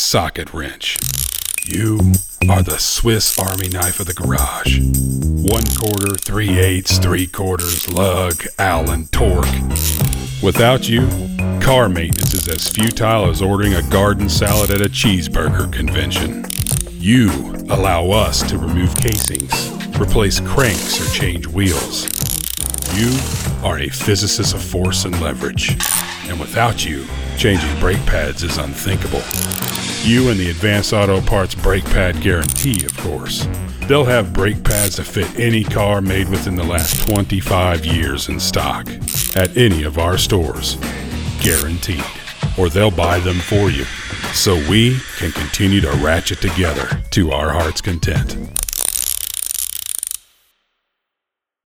socket wrench. You are the Swiss Army knife of the garage. 1/4, 3/8, 3/4, lug, Allen, torque. Without you, car maintenance is as futile as ordering a garden salad at a cheeseburger convention. You allow us to remove casings, replace cranks, or change wheels. You are a physicist of force and leverage. And without you, changing brake pads is unthinkable. You and the Advanced Auto Parts Brake Pad Guarantee, of course. They'll have brake pads that fit any car made within the last 25 years in stock at any of our stores. Guaranteed. Or they'll buy them for you, so we can continue to ratchet together to our heart's content.